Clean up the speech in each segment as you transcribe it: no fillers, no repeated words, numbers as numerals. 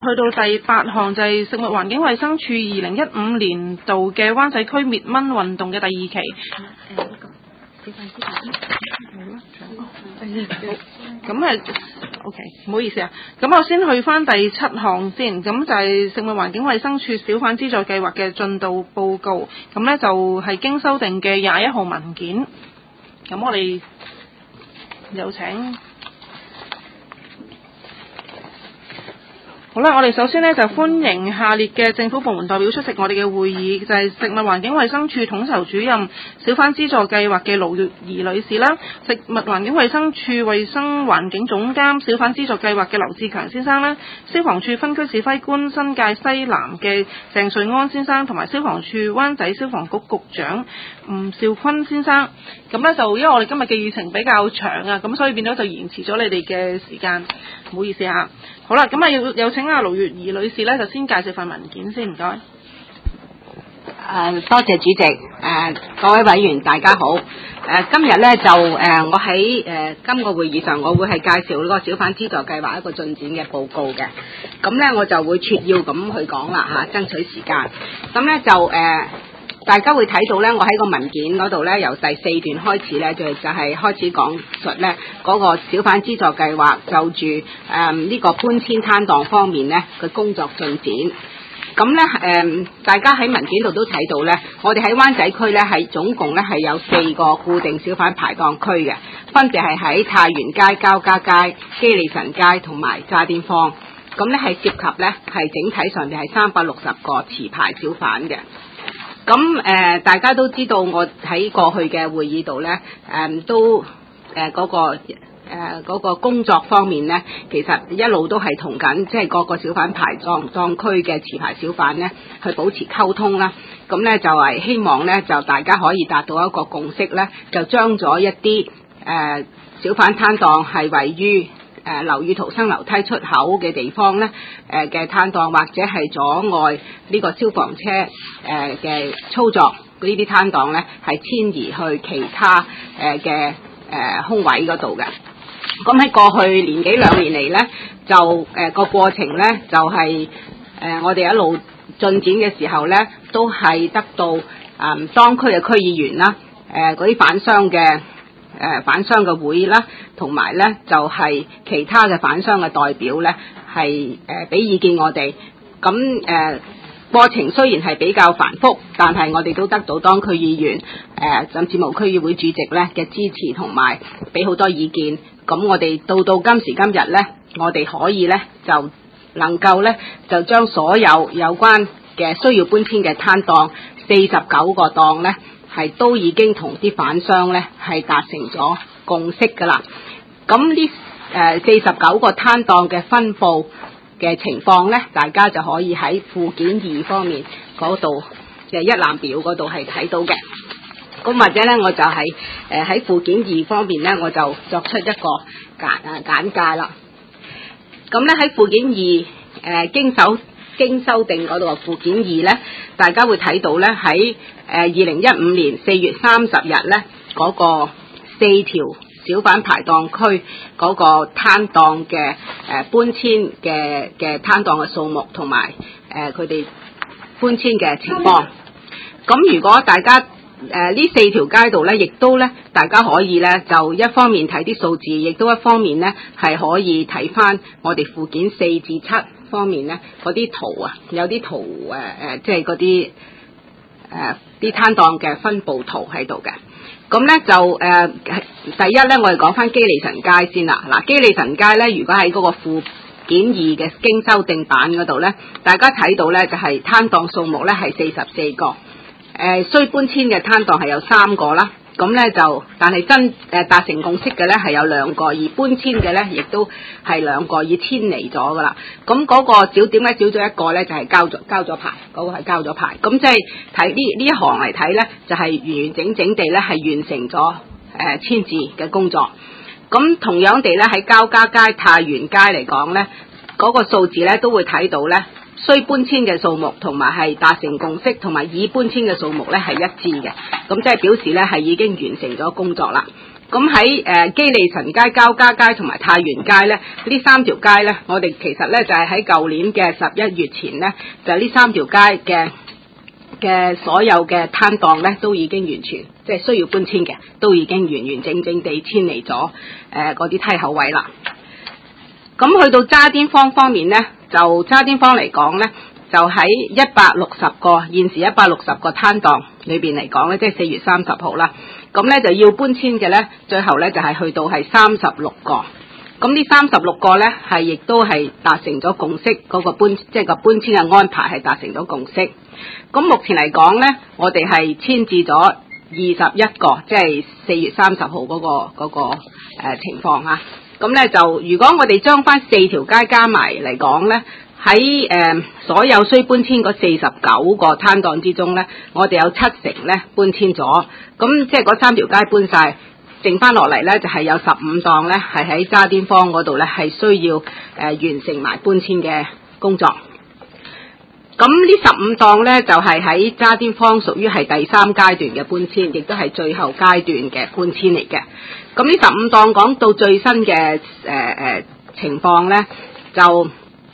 到第8項，就係食物環境衞生署2015年度嘅灣仔區滅蚊運動嘅第2期。咁OK， 唔好意思啊。咁我先去翻第7項先，咁就係食物環境衞生署小販資助計劃嘅進度報告。咁呢就係經修訂嘅21號文件。咁我哋有請。好啦，我哋首先呢就歡迎下列嘅政府部門代表出席我哋嘅會議，就係食物環境衞生署統籌主任小販資助計劃嘅盧月兒女士啦，食物環境衞生署衞生環境總監小販資助計劃嘅劉志強先生啦，消防處分區指揮官新界西南嘅鄭瑞安先生，同埋消防處灣仔消防局局長吳兆坤先生。咁呢就因為我哋今日嘅議程比較長啊，咁所以變咗就延遲咗你哋嘅時間，唔好意思啊。好啦，咁啊有請阿盧月兒女士咧，就先介紹份文件先，唔該。 多謝主席，各位委員大家好。今日咧就我喺今個會議上，我會係介紹呢個小販資助計劃一個進展嘅報告嘅。咁咧我就會撮要咁去講啦嚇，爭取時間。咁咧就大家會睇到咧，我喺個文件嗰度咧，由第4段開始咧，就係開始講述咧嗰個小販資助計劃就住呢個搬遷攤檔方面咧嘅工作進展。咁咧大家喺文件度都睇到咧，我哋喺灣仔區咧係總共咧係有4個固定小販排檔區嘅，分別係喺太原街、交加街、基利臣街同埋渣甸坊。咁咧係涉及咧係整體上邊係360個持牌小販嘅。咁大家都知道，我喺過去嘅會議度咧，都嗰個工作方面咧，其實一路都係同緊即係各個小販排檔區嘅持牌小販咧，去保持溝通啦。咁咧就係希望咧，就大家可以達到一個共識咧，就將咗一啲小販攤檔係位於樓宇逃生樓梯出口嘅地方咧，嘅攤檔或者係阻礙呢個消防車嘅操作呢啲攤檔咧，係遷移去其他嘅空位嗰度嘅。咁喺過去年幾兩年嚟咧，就個過程咧就係我哋一路進展嘅時候咧，都係得到當區嘅區議員啦，嗰啲販商嘅會啦，同埋咧就係其他嘅販商嘅代表咧，係俾意見我哋。咁過程雖然係比較繁複，但係我哋都得到當區議員甚至無區議會主席咧嘅支持，同埋俾好多意見。咁我哋到今時今日咧，我哋可以咧就能夠咧就將所有關嘅需要搬遷嘅攤檔49個檔咧，係都已經同啲販商咧係達成咗共識㗎啦。咁呢49個攤檔嘅分佈嘅情況咧，大家就可以喺附件2方面嗰度嘅一覽表嗰度係睇到嘅。咁或者咧，我就係喺附件2方面咧，我就作出一個簡介啦。咁咧喺附件2經修訂嗰度嘅附件2咧，大家會睇到咧喺2015年4月30日咧嗰個4條小販排檔區嗰個攤檔嘅搬遷嘅攤檔嘅數目同埋佢哋搬遷嘅情況。咁如果大家呢4條街道咧，亦都咧大家可以咧就一方面睇啲數字，亦都一方面咧係可以睇翻我哋附件4至7方面咧嗰啲圖啊，有啲圖即係嗰啲啲攤檔嘅分佈圖喺度嘅。咁咧就第一咧，我哋講翻基利臣街先啦。嗱，基利臣街咧，如果喺嗰個附件2嘅經修訂版嗰度咧，大家睇到咧就係攤檔數目咧係44個，需搬遷嘅攤檔係有3個啦。咁咧就，但係達成共識嘅咧係有2個，而搬遷嘅咧亦都係2個，已遷離咗噶啦。咁嗰個點解少咗1個咧？就係交咗牌，嗰個係交咗牌。咁即係睇呢一行嚟睇咧，就係完完整整地咧係完成咗遷置嘅工作。咁同樣地咧喺交加街、太原街嚟講咧，嗰個數字咧都會睇到咧，需搬遷嘅數目同埋係達成共識同埋已搬遷嘅數目咧係一致嘅，咁即係表示咧係已經完成咗工作啦。 咁喺基利臣街、交加街同埋太原街咧，呢三條街咧，我哋其實咧就係喺舊年嘅11月前咧，就呢三條街嘅所有嘅攤檔咧，都已經完全即係需要搬遷嘅，都已經完完整整地遷離咗嗰啲梯口位啦。咁去到渣甸坊方面咧，就渣甸坊嚟講咧，就喺160個現時160個攤檔裏邊嚟講咧，即係4月30號啦。咁咧就要搬遷嘅咧，最後咧就係去到係36個。咁呢36個咧係亦都係達成咗共識，嗰個搬遷嘅安排係達成咗共識。咁目前嚟講咧，我哋係遷至咗21個，即係4月30號嗰個情況啊。咁咧就如果我哋將翻4條街加埋嚟講咧，喺所有需搬遷嗰49個攤檔之中咧，我哋有70咧搬遷咗。咁即係嗰3條街搬晒，剩翻落嚟咧就係有15檔咧係喺渣甸坊嗰度咧係需要完成埋搬遷嘅工作。咁呢15檔咧就係喺渣甸坊屬於係第3階段嘅搬遷，亦都係最後階段嘅搬遷嚟嘅。咁呢15檔講到最新嘅情況咧，就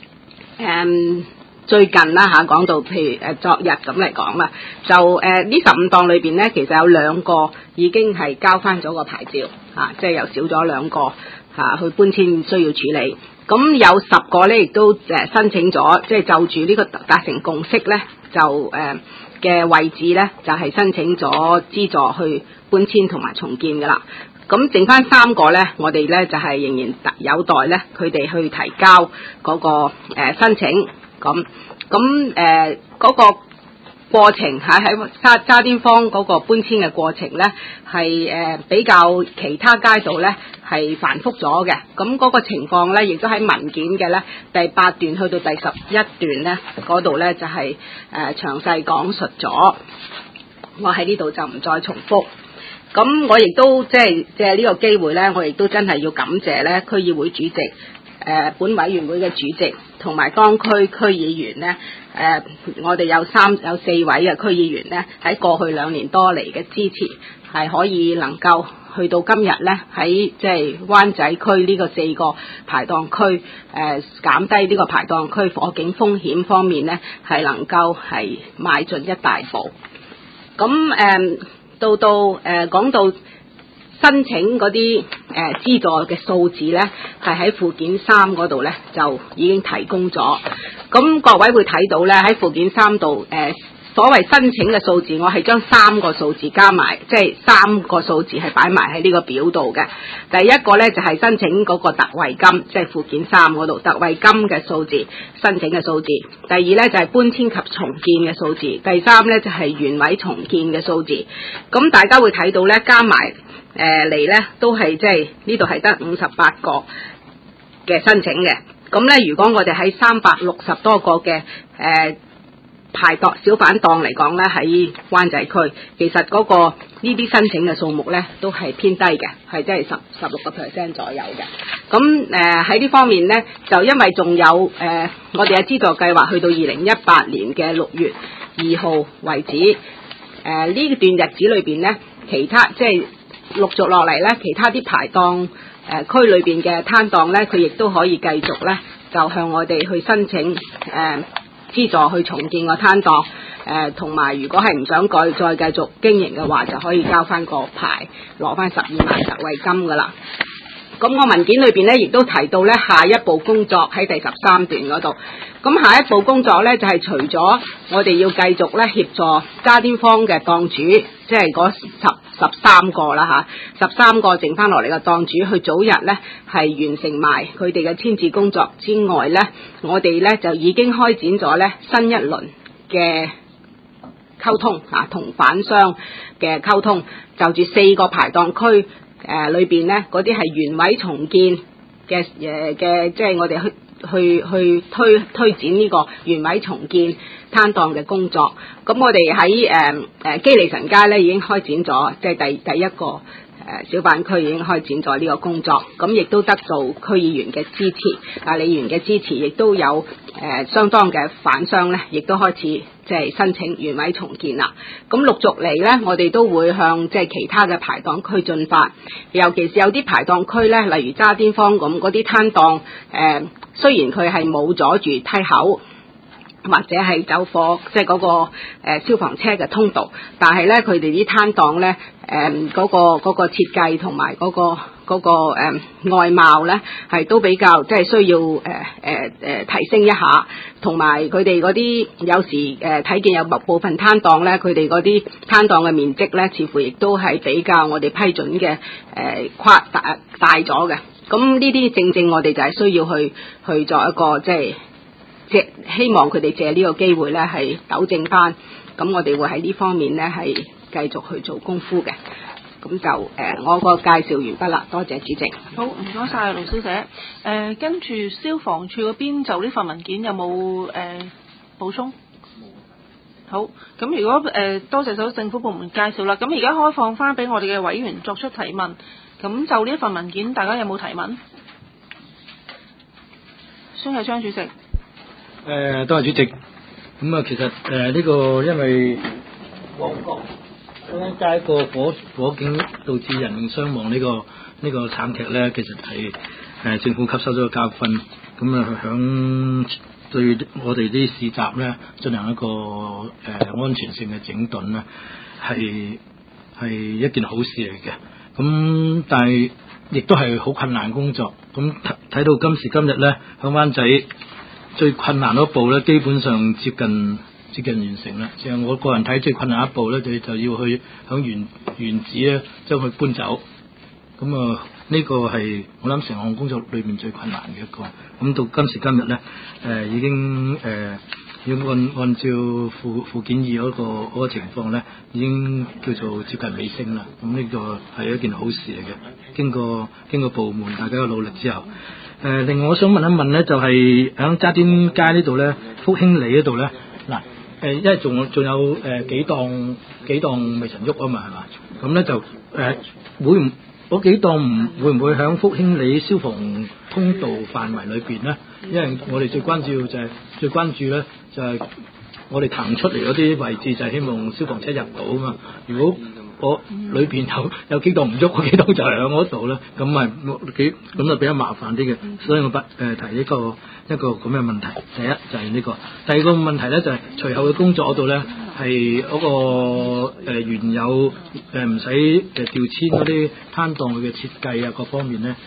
最近啦嚇，講到譬如昨日咁嚟講啦，就呢15檔裏邊咧，其實有2個已經係交翻咗個牌照即係又少咗2個去搬遷需要處理。咁有10個咧，亦都申請咗，即係就住呢個達成共識咧，就嘅位置咧，就係申請咗資助去搬遷同埋重建噶啦。咁剩翻3個咧，我哋咧就係仍然有待咧佢哋去提交嗰個申請。咁嗰個過程喺渣甸坊嗰個搬遷嘅過程咧，係比較其他街道咧係繁複咗嘅。咁嗰個情況咧，亦都喺文件嘅咧第8段去到第11段咧嗰度咧就係詳細講述咗。我喺呢度就唔再重複。咁我亦都即係借呢個機會咧，我亦都真係要感謝咧區議會主席、本委員會嘅主席同埋當區區議員咧。我哋有4位嘅區議員咧，喺過去2年多嚟嘅支持，係可以能夠去到今日咧，喺即係灣仔區呢個4個排檔區，減低呢個排檔區火警風險方面咧，係能夠係邁進一大步。咁到講到申請嗰啲資助嘅數字咧，係喺附件3嗰度咧就已經提供咗。咁各位會睇到咧喺附件3度所謂申請嘅數字，我係將3個數字加埋，即係3個數字係擺埋喺呢個表度嘅。第一個咧就係申請嗰個特惠金，即係附件3嗰度特惠金嘅數字，申請嘅數字。第二咧就係搬遷及重建嘅數字。第三咧就係原位重建嘅數字。咁大家會睇到咧加埋嚟咧都係即係呢度係得58個嘅申請嘅。咁咧如果我哋喺360多個嘅排檔小販檔嚟講咧，喺灣仔區，其實嗰個呢啲申請嘅數目咧都係偏低嘅，係即係16% 左右嘅。咁喺呢方面咧，就因為仲有我哋嘅資助計劃去到2018年嘅6月2號為止，呢段日子裏邊咧，其他即係陸續落嚟咧，其他啲排檔區裏邊嘅攤檔咧，佢亦都可以繼續咧，就向我哋去申請資助去重建個攤檔，同埋如果係唔想再繼續經營嘅話，就可以交翻個牌，攞翻12萬特惠金噶啦。咁個文件裏邊咧，亦都提到咧下一步工作喺第13段嗰度。咁下一步工作咧，就係除咗我哋要繼續咧協助渣甸坊嘅檔主，即係嗰13個啦嚇，13個剩翻落嚟嘅檔主去早日咧係完成埋佢哋嘅遷置工作之外咧，我哋咧就已經開展咗咧新一輪嘅溝通同販商嘅溝通，就住4個排檔區裏邊咧嗰啲係原位重建嘅即係我哋去推展呢個原位重建攤檔嘅工作。咁我哋喺基利臣街咧已經開展咗，即係第一個小販區已經開展咗呢個工作，咁亦都得到區議員嘅支持，李議員嘅支持，亦都有相當嘅販商咧，亦都開始即係申請原位重建啦。咁陸續嚟咧，我哋都會向即係其他嘅排檔區進發，尤其是有啲排檔區咧，例如渣甸坊咁嗰啲攤檔，雖然佢係冇阻住梯口，或者係走貨，即係嗰個消防車嘅通道，但係咧佢哋啲攤檔咧，嗰個設計同埋嗰個外貌咧，係都比較即係需要提升一下，同埋佢哋嗰啲有時睇見有部分攤檔咧，佢哋嗰啲攤檔嘅面積咧，似乎亦都係比較我哋批准嘅大咗嘅。咁呢啲正我哋就係需要去做一個即係。希望佢哋借呢個機會咧，係糾正翻。咁我哋會喺呢方面咧係繼續去做功夫嘅。咁就我個介紹完畢啦，多謝主席。 好，唔該晒盧小姐。跟住消防處嗰邊就呢份文件有冇補充？好，咁如果多謝咗政府部門介紹啦，咁而家開放翻俾我哋嘅委員作出提問。咁就呢一份文件，大家有冇提問？孫繼昌主席。 多謝主席。咁啊，其實呢個因為旺角嗰間街個火警導致人命傷亡呢個慘劇咧，其實係政府吸收咗個教訓，咁啊響對我哋啲市集咧進行一個安全性嘅整頓咧，係一件好事嚟嘅。咁但係亦都係好困難工作。咁睇到今時今日咧，響灣仔最困難嗰步咧，基本上接近完成啦。即係我個人睇最困難一步咧，就要去響原址咧將佢搬走。咁啊，呢個係我諗成項工作裏面最困難嘅一個。咁到今時今日咧，已經按照附件2嗰個情況咧，已經叫做接近尾聲啦。咁呢個係一件好事嚟嘅。經過部門大家嘅努力之後。另外我想問一問咧，就係喺渣甸街呢度咧，福興里嗰度咧，嗱，因為仲有幾檔未曾喐啊嘛，係嘛？咁咧就嗰幾檔會唔會喺福興里消防通道範圍裏邊咧？因為我哋最關注咧就係我哋騰出嚟嗰啲位置就係希望消防車入到啊嘛。如果我裏邊有幾檔唔喐，嗰幾檔就係喺嗰度啦，咁就比較麻煩啲嘅，所以我提一個咁嘅問題。第一就係呢個，第二個問題咧就係隨後嘅工作嗰度咧，係嗰個原有唔使調遷嗰啲攤檔嘅設計啊各方面咧，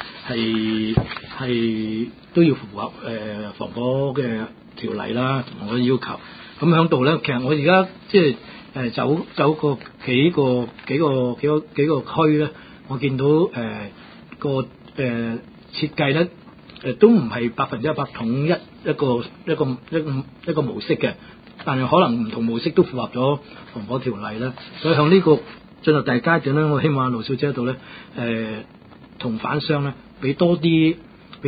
係都要符合防火嘅條例啦同我嘅要求。咁喺度咧，其實我而家即係。走過幾個區咧，我見到個設計咧都唔係100%統一一個模式嘅，但係可能唔同模式都符合咗防火條例啦。所以向呢個進入第二階段咧，我希望盧小姐度咧同販商咧俾多啲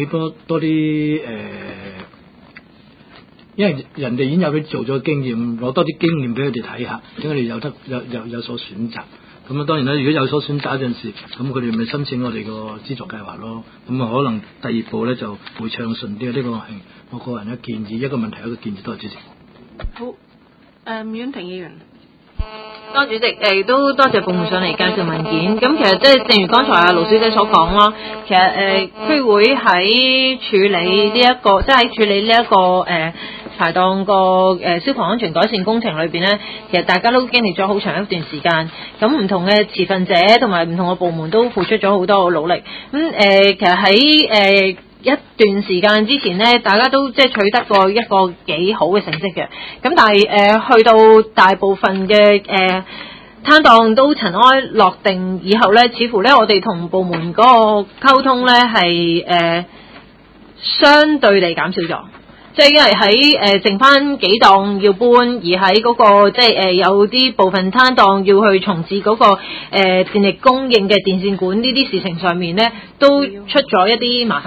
因為人哋已經有佢做咗經驗，攞多啲經驗俾佢哋睇下，等佢哋有所選擇。咁啊，當然啦，如果有所選擇嗰陣時，咁佢哋咪申請我哋個資助計劃咯。咁啊，可能第二步咧就會暢順啲。呢個係我個人嘅建議，一個問題一個建議，多謝主席。 好，伍婉婷議員。 多謝主席，都多謝部門上嚟介紹文件。咁其實即係正如剛才阿盧小姐所講啦，其實區會喺處理呢一個，即係喺處理呢一個排檔個消防安全改善工程裏邊咧，其實大家都經歷咗好長一段時間。咁唔同嘅持份者同埋唔同嘅部門都付出咗好多嘅努力。咁其實喺一段時間之前呢，大家都即係取得過一個幾好嘅成績嘅。咁但係去到大部分嘅攤檔都塵埃落定以後呢，似乎呢我哋同部門嗰個溝通呢係相對地減少咗。即係因為喺剩翻幾檔要搬，而喺嗰個即係有啲部分攤檔要去重置嗰個電力供應嘅電線管呢啲事情上面呢，都出咗一啲麻煩。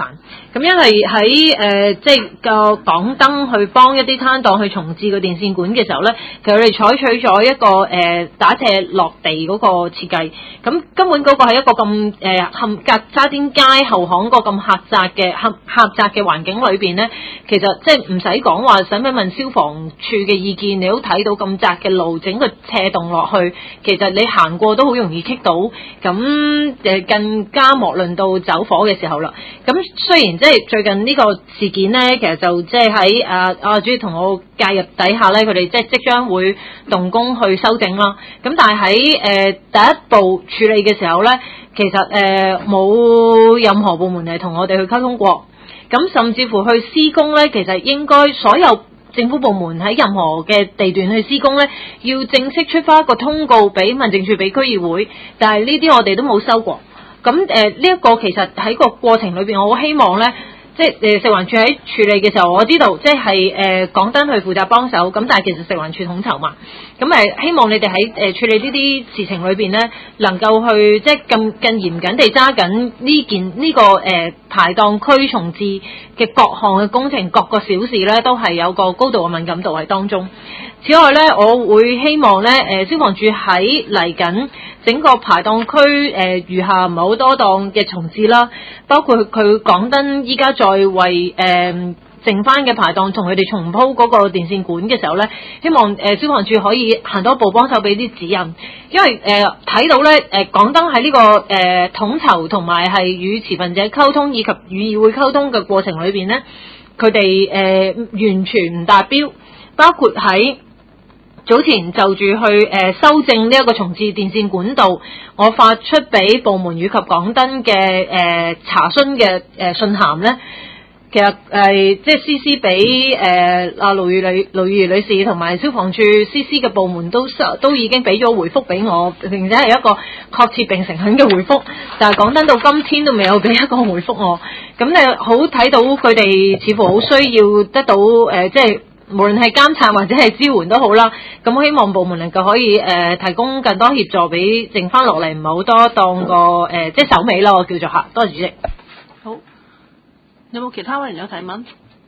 咁因為喺即係個港燈去幫一啲攤檔去重置個電線管嘅時候咧，其實佢哋採取咗一個打斜落地嗰個設計，咁根本嗰個係一個咁隔渣甸街後巷個咁狹窄嘅環境裏邊咧，其實即係唔使講話，使唔使問消防處嘅意見？你都睇到咁窄嘅路，整個斜洞落去，其實你行過都好容易棘到，咁更加莫論到走火嘅時候啦。咁雖然即係最近呢個事件咧，其實就即係喺主席同我介入底下咧，佢哋即將會動工去修正啦。咁但係喺第一步處理嘅時候咧，其實冇任何部門係同我哋去溝通過。咁甚至乎去施工咧，其實應該所有政府部門喺任何嘅地段去施工咧，要正式出翻一個通告俾民政處、俾區議會，但係呢啲我哋都冇收過。咁呢一個其實喺個過程裏邊，我好希望咧，即係食環署喺處理嘅時候，我知道即係港燈去負責幫手，咁但係其實食環署統籌嘛。咁希望你哋喺處理呢啲事情裏邊咧，能夠去即係更嚴謹地揸緊呢個排檔區重置嘅各項嘅工程，各個小事咧都係有個高度嘅敏感度喺當中。此外咧，我會希望咧消防處喺嚟緊整個排檔區餘下唔係好多檔嘅重置啦，包括佢港燈依家在為剩翻嘅排檔同佢哋重鋪嗰個電線管嘅時候咧，希望消防處可以行多步幫手俾啲指引，因為睇到咧港燈喺呢個統籌同埋係與持份者溝通以及與議會溝通嘅過程裏邊咧，佢哋完全唔達標，包括喺早前就住去修正呢一個重置電線管道，我發出俾部門與及港燈嘅查詢嘅信函咧。其實即係 CC 俾盧怡女士同埋消防處 CC 嘅部門都已經俾咗回覆俾我，並且係一個確切並誠懇嘅回覆。但係港燈到今天都未有俾一個回覆我。咁你好睇到佢哋似乎好需要得到即係無論係監察或者係支援都好啦。咁我希望部門能夠可以提供更多協助俾剩翻落嚟唔係好多當個即係手尾啦，我叫做嚇。多謝主席。 好。有冇其他委員有提問？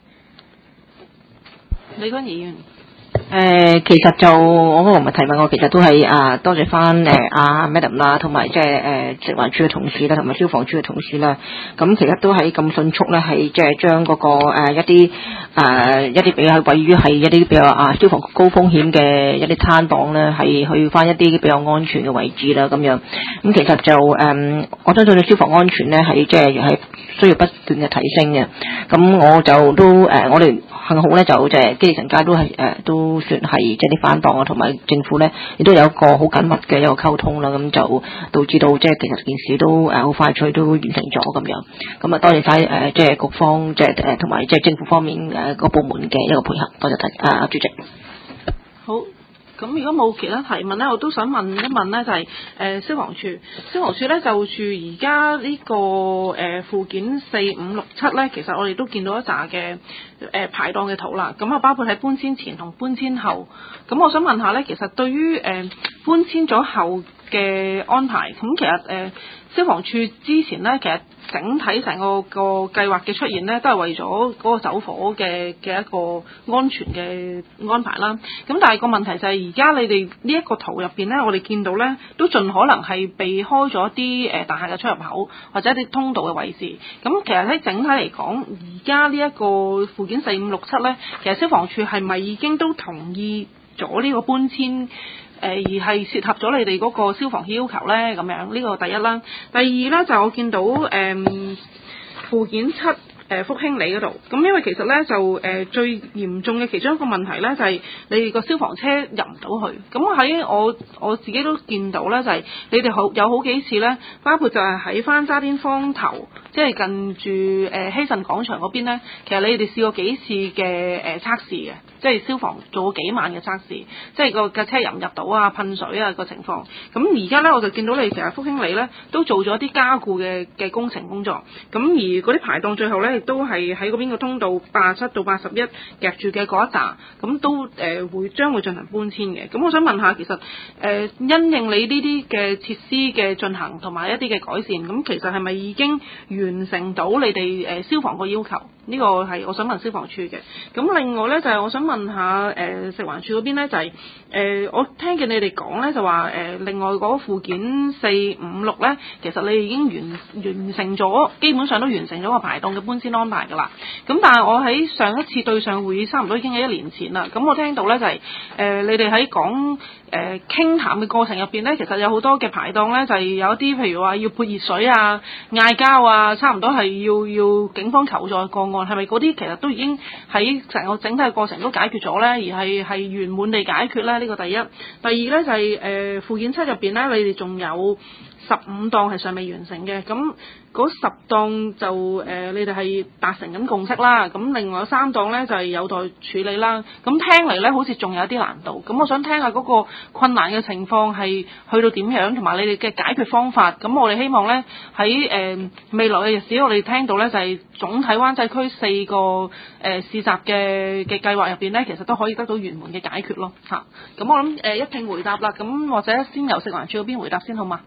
李君儀議員。 其實就我嗰個唔係提問，我其實都係多謝翻Madam 啦，同埋即係食環署嘅同事啦，同埋消防處嘅同事啦。咁其實都係咁迅速咧，係即係將嗰個一啲比較位於係一啲比較消防高風險嘅一啲攤檔咧，係去翻一啲比較安全嘅位置啦，咁樣。咁其實就我相信消防安全咧係即係需要不斷嘅提升嘅。咁我就都我哋幸好咧就即係基利臣街都係都算係即係啲攤檔啊，同埋政府咧亦都有一個好緊密嘅一個溝通啦。咁就導致到即係其實件事都好快脆都完成咗咁樣。咁多謝晒即係局方即係同埋即係政府方面個部門嘅一個配合。多謝大主席。 好。咁如果冇其他提問咧，我都想問一問咧，就係消防處咧就住而家呢個附件4、5、6、7咧，其實我哋都見到一紮嘅排檔嘅圖啦。咁包括喺搬遷前同搬遷後。咁我想問下咧，其實對於搬遷咗後嘅安排，咁其實消防處之前咧，其實整體成個計劃嘅出現咧，都係為咗嗰個走火嘅一個安全嘅安排啦。咁但係個問題就係而家你哋呢一個圖入邊咧，我哋見到咧都盡可能係避開咗啲大廈嘅出入口或者一啲通道嘅位置。咁其實喺整體嚟講，而家呢一個附件4、5、6、7咧，其實消防處係咪已經都同意咗呢個搬遷？而係適合咗你哋嗰個消防要求咧，咁樣呢個第一啦。第二咧就我見到附件7福興里嗰度，咁因為其實咧就最嚴重嘅其中一個問題咧就係你哋個消防車入唔到去。咁喺我自己都見到咧，就係你哋有好幾次咧，包括就係喺翻渣甸坊頭，即係近住希慎廣場嗰邊咧，其實你哋試過幾次嘅測試嘅。即係消防做過幾晚嘅測試，即係個架車入唔入到啊、噴水啊個情況。咁而家咧我就見到你其實福興里咧都做咗啲加固嘅工程工作。咁而嗰啲排檔最後咧咧亦都係喺嗰邊個通道87到81夾住嘅嗰一笪，咁都將會進行搬遷嘅。咁我想問下，其實因應你呢啲嘅設施嘅進行同埋一啲嘅改善，咁其實係咪已經完成到你哋消防個要求？呢個係我想問消防處嘅。咁另外咧就係我想問下食環署嗰邊咧就係我聽見你哋講咧就話另外嗰附件4、5、6咧，其實你已經完成咗，基本上都完成咗個排檔嘅搬遷安排㗎啦。咁但係我喺上一次對上會議差唔多已經係1年前啦。咁我聽到咧就係你哋喺講傾談嘅過程入邊咧，其實有好多嘅排檔咧就係有一啲譬如話要潑熱水啊、嗌交啊，差唔多係要警方求助嘅個案，係咪嗰啲其實都已經喺成個整體嘅過程都解決咗咧，而係圓滿地解決咧？呢個第一。第二咧就係附件7入邊咧，你哋仲有15檔係尚未完成嘅，咁嗰10檔就你哋係達成緊共識啦，咁另外3檔咧就係有待處理啦。咁聽嚟咧好似仲有啲難度，咁我想聽下嗰個困難嘅情況係去到點樣，同埋你哋嘅解決方法。咁我哋希望咧喺未來嘅日子，我哋聽到咧就係總體灣仔區4個市集嘅計劃入邊咧，其實都可以得到圓滿嘅解決咯嚇。咁我諗一併回答啦，咁或者先由食環署嗰邊回答先好嘛？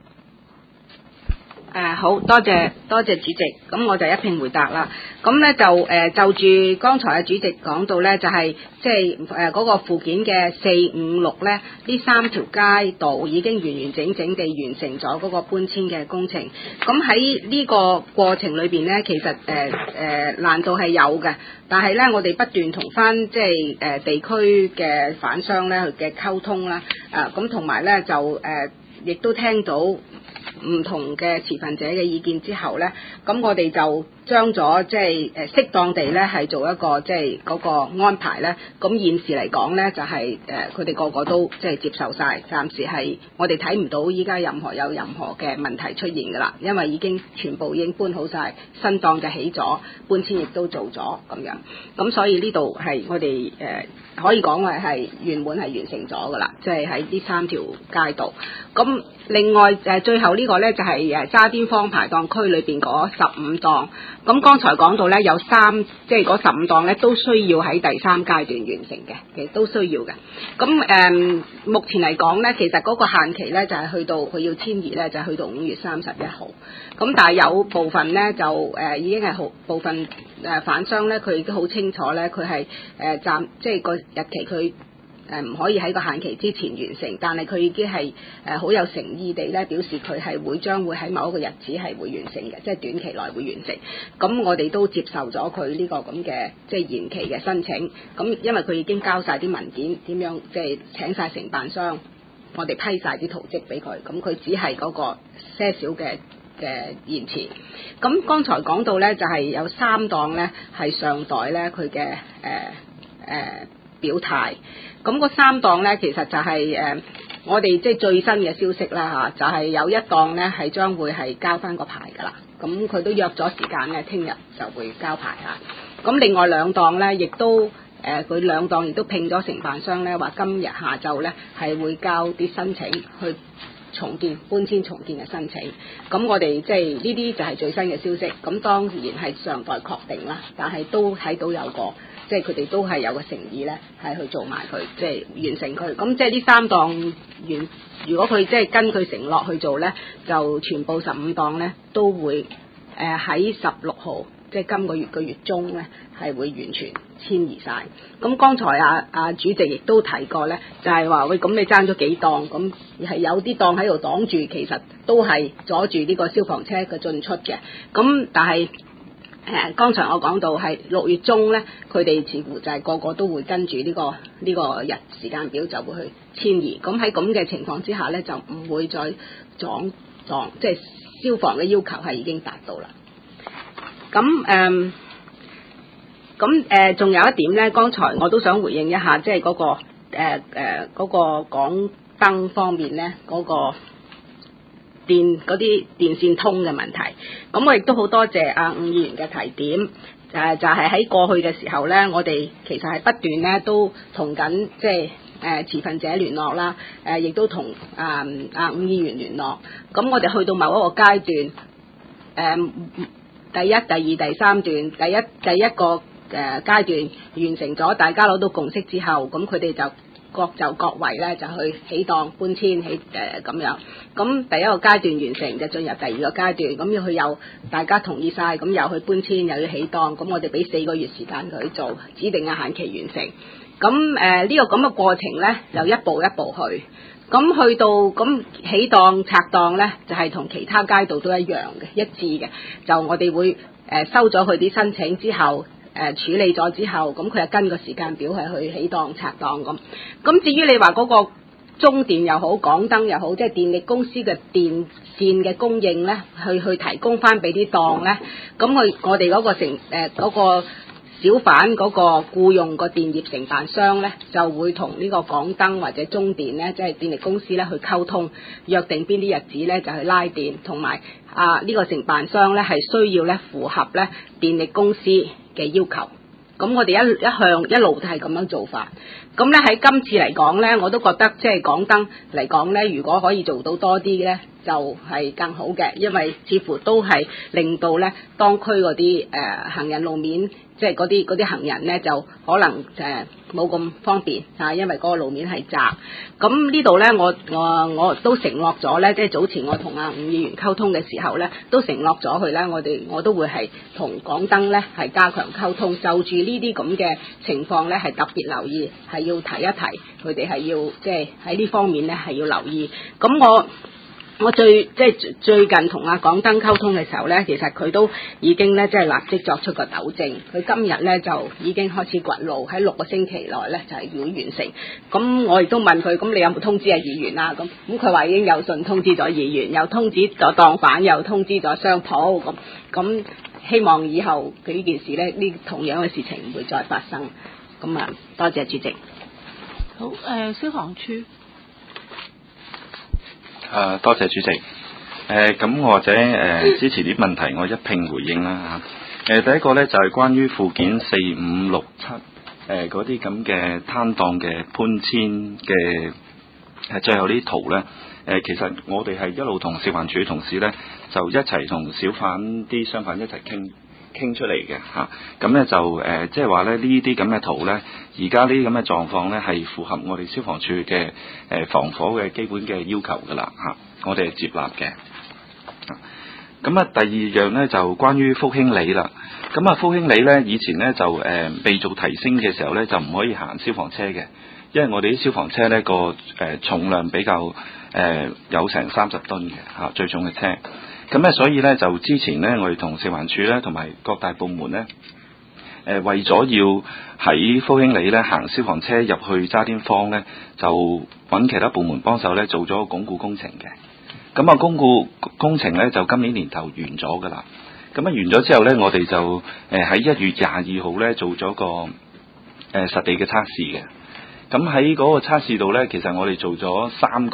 好多謝主席，咁我就一併回答啦。咁咧就住剛才主席講到咧，就係即係嗰個附件嘅4、5、6咧，呢3條街道已經完完整整地完成咗嗰個搬遷嘅工程。咁喺呢個過程裏邊咧，其實難度係有嘅，但係咧我哋不斷同翻即係地區嘅販商咧嘅溝通啦，咁同埋咧就亦都聽到唔同嘅持份者嘅意見之後咧，咁我哋就將咗即係適當地咧係做一個即係嗰個安排咧。咁現時嚟講咧，就係佢哋個個都即係接受晒，暫時係我哋睇唔到依家有任何嘅問題出現噶啦，因為已經全部已經搬好晒，新檔就起咗，搬遷亦都做咗咁樣。咁所以呢度係我哋可以講係圓滿係完成咗噶啦，即係喺呢3條街道。咁另外最後呢個咧就係渣甸坊排檔區裏邊嗰15檔。咁剛才講到咧有即係嗰15檔咧都需要喺第3階段完成嘅，其實都需要嘅。咁目前嚟講咧，其實嗰個限期咧就係去到佢要遷移咧，就係去到5月31號。咁但係有部分咧就已經係部分販商咧，佢亦都好清楚咧，佢係即係個日期佢唔可以喺個限期之前完成，但係佢已經係好有誠意地咧表示佢係將會喺某一個日子係會完成嘅，即係短期內會完成。咁我哋都接受咗佢呢個咁嘅即係延期嘅申請。咁因為佢已經交晒啲文件，點樣即係請晒承辦商，我哋批晒啲圖則俾佢，咁佢只係嗰個些少嘅延遲。咁剛才講到咧，就係有3檔咧係尚待咧佢嘅表態。咁嗰3檔咧，其實就係我哋即係最新嘅消息啦嚇，就係有一檔咧係將會係交翻個牌噶啦。咁佢都約咗時間咧，聽日就會交牌嚇。咁另外2檔咧，亦都佢2檔亦都聘咗承辦商咧，話今日下晝咧係會交啲申請去搬遷重建嘅申請。咁我哋即係呢啲就係最新嘅消息。咁當然係尚待確定啦，但係都睇到有個即係佢哋都係有個誠意咧，係去做埋佢，即係完成佢。咁即係呢3檔如果佢即係跟佢承諾去做咧，就全部15檔咧都會喺16號，即係今個月嘅月中咧係會完全遷移晒。咁剛才主席亦都提過咧，就係話喂，咁你爭咗幾檔，咁係有啲檔喺度擋住，其實都係阻住呢個消防車嘅進出嘅。咁但係剛才我講到係6月中咧，佢哋似乎就係個個都會跟住呢個時間表就會去遷移。咁喺咁嘅情況之下咧，就唔會再撞，即係消防嘅要求係已經達到啦。咁仲有一點咧，剛才我都想回應一下，即係嗰個港燈方面咧，嗰啲電線通嘅問題。咁我亦都好多謝伍議員嘅提點，就係喺過去嘅時候咧，我哋其實係不斷咧都同緊即係持份者聯絡啦，亦都同伍議員聯絡。咁我哋去到某一個階段， 第一、第二、第三段，第一個階段完成咗，大家攞到共識之後，咁佢哋就各位咧就去起檔搬遷咁樣。咁第一個階段完成就進入第二個階段，咁要佢又大家同意晒，咁又去搬遷又要起檔，咁我哋俾4個月時間佢做，指定嘅限期完成。咁呢個咁嘅過程咧，就一步一步去。咁去到咁起檔拆檔咧，就係同其他街道都一樣嘅，一致嘅。就我哋會收咗佢啲申請之後，處理咗之後，咁佢就跟個時間表係去起檔拆檔咁。咁至於你話嗰個中電又好，港燈又好，即係電力公司嘅電線嘅供應咧，去提供翻俾啲檔咧，咁我哋嗰個嗰個小販嗰個僱用個電業承辦商咧，就會同呢個港燈或者中電咧，即係電力公司咧去溝通，約定邊啲日子咧就去拉電，同埋呢個承辦商咧係需要咧符合咧電力公司嘅要求。咁我哋一路都係咁樣做法。咁咧喺今次嚟講咧，我都覺得即係港燈嚟講咧，如果可以做到多啲嘅，就係更好嘅，因為似乎都係令到咧當區嗰啲行人路面，即係嗰啲行人咧就可能冇咁方便嚇，因為嗰個路面係窄。咁呢度咧，我都承諾咗咧，即係早前我同伍議員溝通嘅時候咧，都承諾咗佢咧，我都會係同港燈咧係加強溝通，就住呢啲咁嘅情況咧係特別留意，係要提一提佢哋係要即係喺呢方面咧係要留意。咁我最近同港燈溝通嘅時候咧，其實佢都已經咧即係立即作出個糾正。佢今日咧就已經開始掘路，喺6個星期內咧就係要完成。咁我亦都問佢，咁你有冇通知議員啊？咁佢話已經有信通知咗議員，又通知咗檔販，又通知咗商鋪。咁希望以後佢呢件事咧，呢同樣嘅事情唔會再發生。咁啊，多謝主席。 好，消防處。 多謝主席。咁或者支持啲問題，我一併回應啦嚇。第一個咧就係關於附件4、5、6、7嗰啲咁嘅攤檔嘅搬遷嘅最後呢圖咧。其實我哋係一路同消防處同事咧，就一齊同小販啲商販一齊傾出嚟嘅嚇。咁咧就即係話咧呢啲咁嘅圖咧，而家呢啲咁嘅狀況咧係符合我哋消防處嘅防火嘅基本嘅要求㗎啦嚇，我哋係接納嘅。咁啊，第二樣咧就關於福興里啦。咁啊，福興里咧以前咧就未做提升嘅時候咧就唔可以行消防車嘅，因為我哋啲消防車咧個重量比較有成30噸嘅嚇，最重嘅車。咁咧所以咧就之前咧我哋同消防處咧同埋各大部門咧為咗要喺福興里咧行消防車入去渣甸坊咧，就揾其他部門幫手咧做咗個鞏固工程嘅。咁啊，鞏固工程咧就今年年頭完咗噶啦。咁啊完咗之後咧，我哋就喺1月22號咧做咗個實地嘅測試嘅。咁喺嗰個測試度咧，其實我哋做咗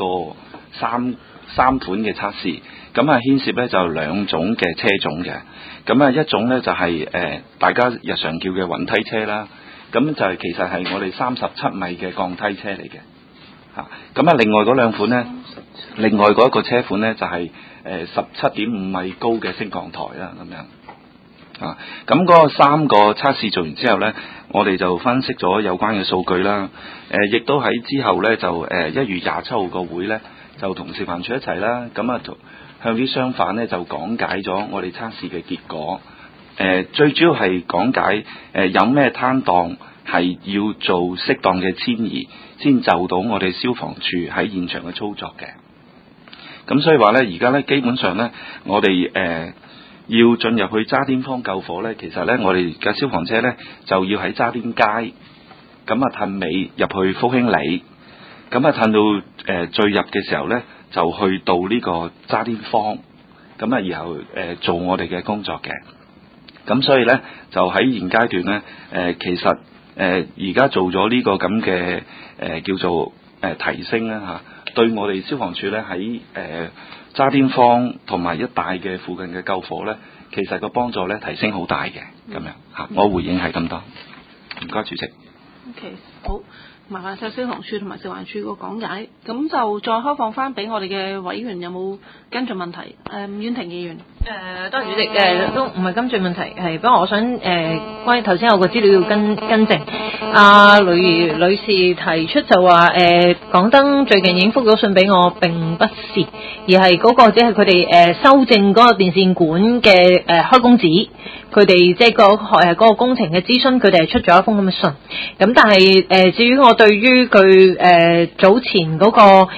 三款嘅測試。咁啊牽涉咧就2種嘅車種嘅。咁啊一種咧就係大家日常叫嘅雲梯車啦。咁就係其實係我哋37米嘅鋼梯車嚟嘅。嚇，咁啊另外嗰2款咧，另外嗰一個車款咧就係17.5米高嘅升降台啦咁樣。啊，咁嗰3個測試做完之後咧，我哋就分析咗有關嘅數據啦。亦都喺之後咧就1月27號個會咧，就同消防處一齊啦，咁啊向啲商販咧就講解咗我哋測試嘅結果。最主要係講解有咩攤檔係要做適當嘅遷移，先就到我哋消防處喺現場嘅操作嘅。咁所以話咧，而家咧基本上咧，我哋要進入去渣甸坊救火咧，其實咧我哋嘅消防車咧就要喺渣甸街，咁啊褪尾入去福興里，咁啊褪到最入嘅時候咧，就去到呢個渣甸坊，咁啊然後做我哋嘅工作嘅。咁所以咧就喺現階段咧，其實而家做咗呢個咁嘅叫做提升啦嚇，對我哋消防處咧喺渣甸坊同埋一帶嘅附近嘅救火咧，其實個幫助咧提升好大嘅咁樣嚇。我回應係咁多，唔該主席。 OK， 好。 麻煩晒消防處同埋食環署個講解，咁就再開放翻俾我哋嘅委員有冇跟進問題？伍婉婷議員。 多謝主席，都唔係跟進問題，係不過我想關於頭先有個資料要更正，雷女士提出就話港燈最近已經覆咗信俾我，並不是，而係嗰個只係佢哋修正嗰個電線管嘅開工紙，佢哋即係嗰個工程嘅諮詢，佢哋係出咗一封咁嘅信，咁但係至於我對於佢早前嗰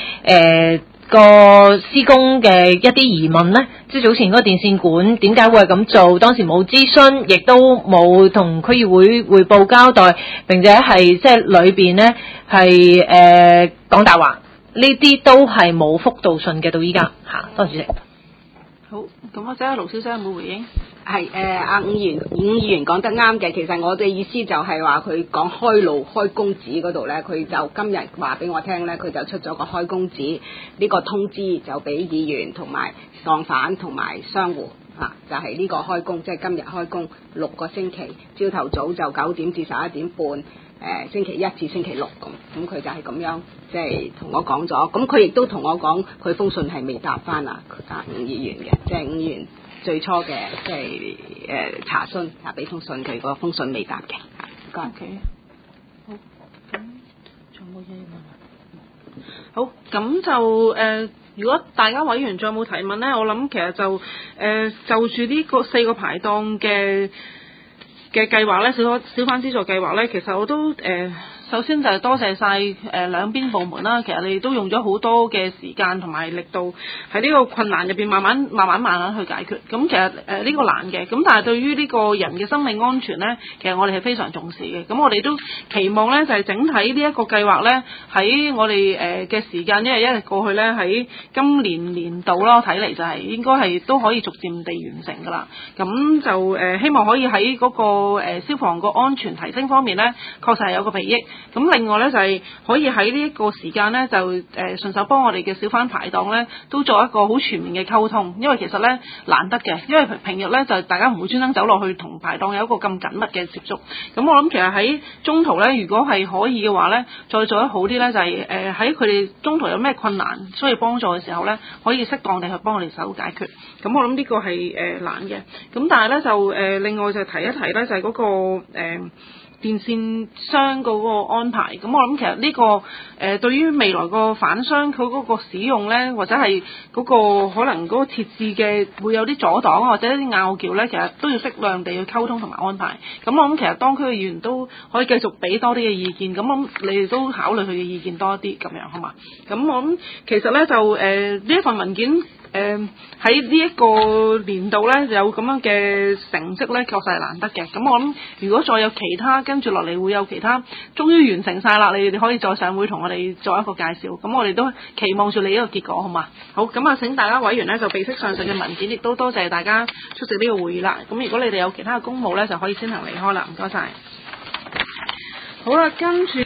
個施工嘅一啲疑問呢，即係早前嗰個電線管點解會係咁做？當時冇諮詢，亦都冇同區議會匯報交代，並且係即係裏邊呢係講大話，呢啲都係冇覆到信嘅到依家嚇。多謝主席。 好，咁或者盧小姐有冇回應？ 係伍議員講得啱嘅，其實我哋意思就係話佢講開路開工紙嗰度咧，佢就今日話俾我聽咧，佢就出咗個開工紙，呢個通知就俾議員同埋檔販同埋商戶就係呢個開工，即係今日開工6個星期，朝頭早就9點至11點半，星期一至星期六咁佢就係咁樣即係同我講咗，咁佢亦都同我講佢封信係未答翻伍議員嘅，即係伍議員最初嘅即係查詢俾封信佢，嗰封信未答嘅。 O K， 好，咁仲有冇嘢問？好，咁就如果大家委員再冇提問咧，我諗其實就就住呢個4個排檔嘅計劃咧，小販資助計劃咧，其實我都首先就係多謝晒兩邊部門啦。其實你哋都用咗好多嘅時間同埋力度喺呢個困難入邊慢慢去解決。咁其實呢個難嘅，咁但係對於呢個人嘅生命安全咧，其實我哋係非常重視嘅。咁我哋都期望咧就係整體呢一個計劃咧喺我哋嘅時間一日過去咧，喺今年年度啦，睇嚟就係應該係都可以逐漸地完成㗎啦。咁就希望可以喺嗰個消防個安全提升方面咧，確實係有個裨益。咁另外咧就係可以喺呢一個時間咧就順手幫我哋嘅小販排檔咧都做一個好全面嘅溝通，因為其實咧難得嘅，因為平日咧就大家唔會專登走落去同排檔有一個咁緊密嘅接觸。咁我諗其實喺中途咧，如果係可以嘅話咧，再做得好啲咧，就係喺佢哋中途有咩困難需要幫助嘅時候咧，可以適當地去幫我哋手解決。咁我諗呢個係難嘅。咁但係咧就另外就提一提咧，就係嗰個電線商嗰個安排，咁我諗其實呢個對於未來個販商佢嗰個使用咧，或者係嗰個可能嗰個設置嘅會有啲阻擋或者一啲拗撬咧，其實都要適量地去溝通同埋安排。咁我諗其實當區嘅議員都可以繼續俾多啲嘅意見，咁我諗你哋都考慮佢嘅意見多啲咁樣，好嘛？咁我諗其實咧就呢一份文件。喺呢一個年度咧有咁樣嘅成績咧，確實係難得嘅。咁我諗，如果再有其他跟住落嚟會有其他，終於完成晒啦，你哋可以再上會同我哋做一個介紹。咁我哋都期望住你呢個結果，好嘛？好，咁啊，請大家委員咧就備悉上述嘅文件，亦都多謝大家出席呢個會議啦。咁如果你哋有其他嘅公務咧，就可以先行離開啦。唔該晒。好啦，跟住。